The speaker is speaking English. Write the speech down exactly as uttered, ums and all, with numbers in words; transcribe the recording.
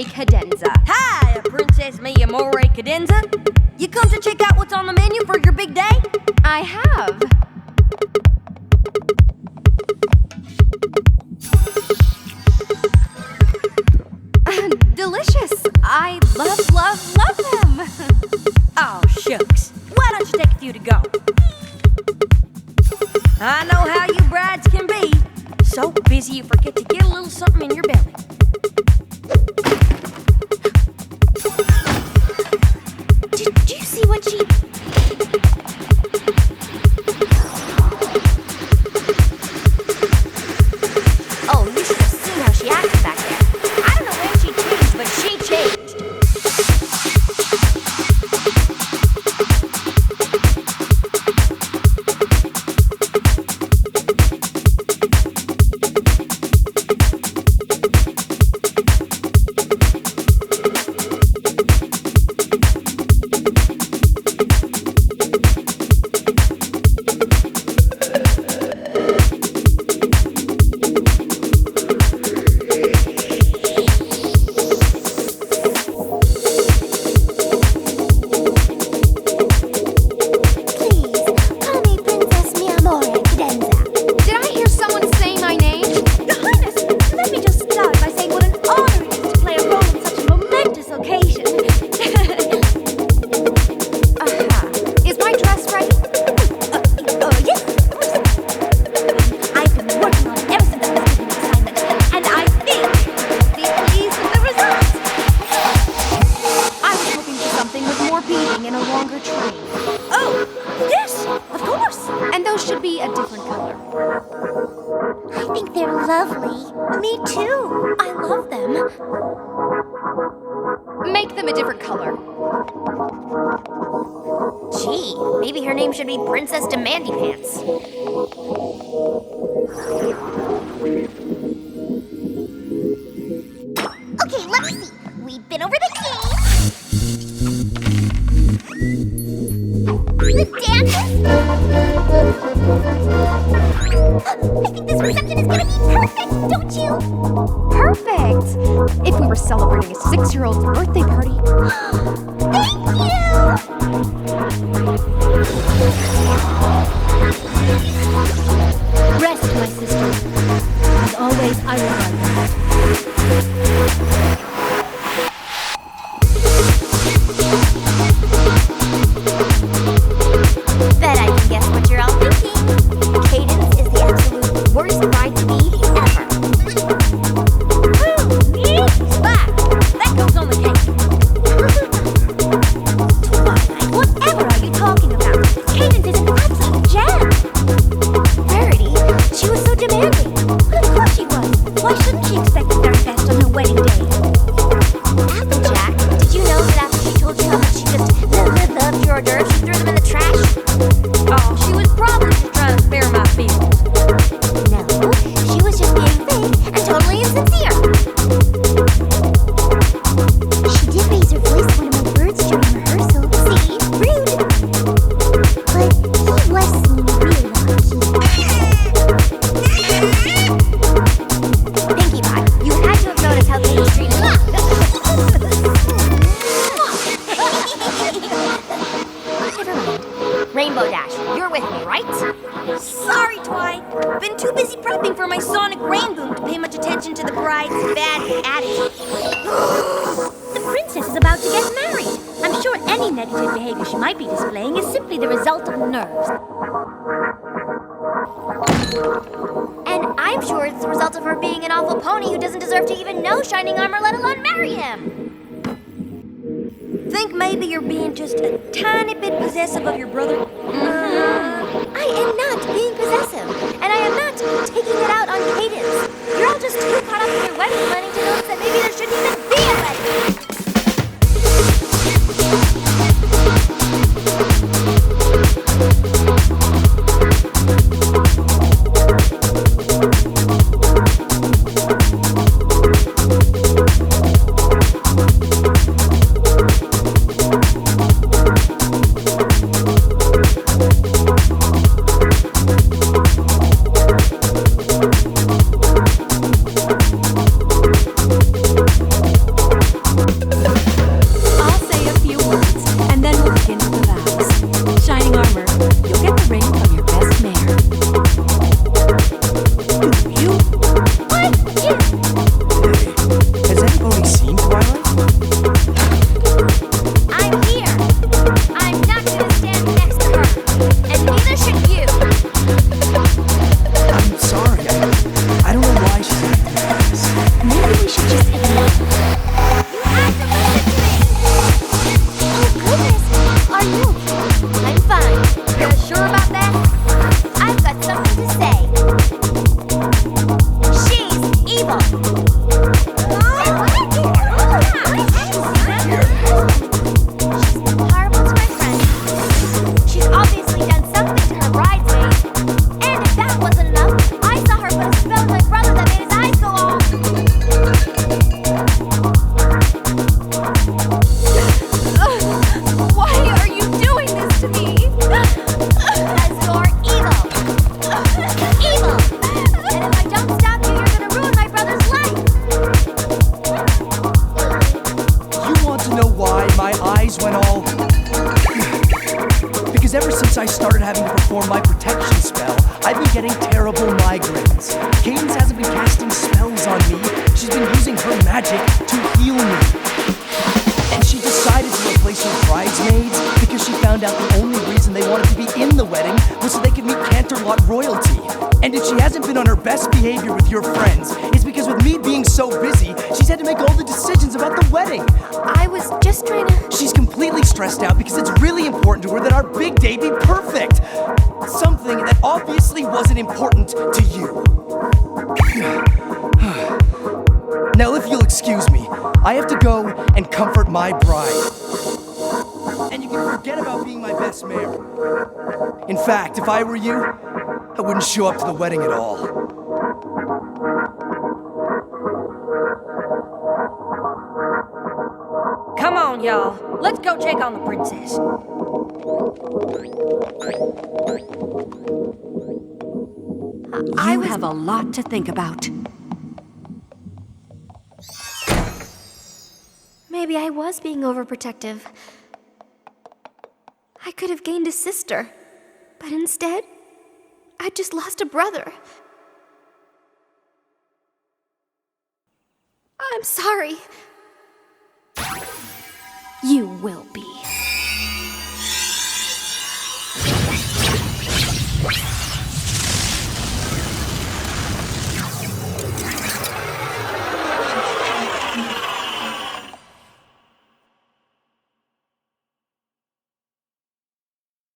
Amore Cadenza. Hi, Princess Mi Amore Cadenza. You come to check out what's on the menu for your big day? I have. Uh, delicious. I love, love, love them. Oh, shucks. Why don't you take a few to go? I know how you brides can be. So busy you forget to get a little something in your belly. Did, did you see what she... Oh, you should have seen how she acted back there. I don't know when she changed, but she changed. Me too. I love them. Make them a different color. Gee, maybe her name should be Princess Demandy Pants. Okay, let me see. We've been over the game. The dances. I think this reception is gonna be perfect, don't you? Perfect! If we were celebrating a six-year-old's birthday party. Thank you! Rest, my sister. As always, I will guide you. Bet I can guess what you're all thinking. Cadence is the absolute worst bride to be ever. Splat! That goes on the cake. Twilight, whatever are you talking about? Cadence is an absolute gem. Verity, she was so demanding. But of course she was. Why shouldn't she expect the very best on her wedding day? Applejack, did you know that after she told you how much she just loved, loved your hors d'oeuvres, she threw them in the trash? Oh, she was probably just trying to spare my feelings. No, she was just being fake and totally insincere. She did raise her voice to one of my birds during rehearsal. See? Rude. But he was singing real low-key. Pinkie Pie, you had to have noticed how Cadence treated me. Never mind. Rainbow Dash, you're with me, right? Sorry, Twi. Been too busy prepping for my sonic rain boom to pay much attention to the bride's bad attitude. The princess is about to get married. I'm sure any negative behavior she might be displaying is simply the result of nerves. And I'm sure it's the result of her being an awful pony who doesn't deserve to even know Shining Armor, let alone marry him. Think maybe you're being just a tiny bit possessive of your brother? Mm-hmm. I am not being possessive, and I am not taking it out on Cadence. You're all just too caught up in your wedding planning to notice that maybe there shouldn't even be a wedding. why my eyes went all... Because ever since I started having to perform my protection spell, I've been getting terrible migraines. Cadence hasn't been casting spells on me. She's been using her magic to heal me. And she decided to replace her bridesmaids because she found out the only reason they wanted to be in the wedding was so they could meet Canterlot royalty. And if she hasn't been on her best behavior with your friends, it's because with me being so busy, she's had to make all the decisions about the wedding. I was just trying to... She's completely stressed out because it's really important to her that our big day be perfect. Something that obviously wasn't important to you. Now, if you'll excuse me, I have to go and comfort my bride. And you can forget about being my best man. In fact, if I were you, I wouldn't show up to the wedding at all. Come on, y'all. Let's go check on the princess. I You was... have a lot to think about. Maybe I was being overprotective. I could have gained a sister, but instead, I just lost a brother. I'm sorry. You will be.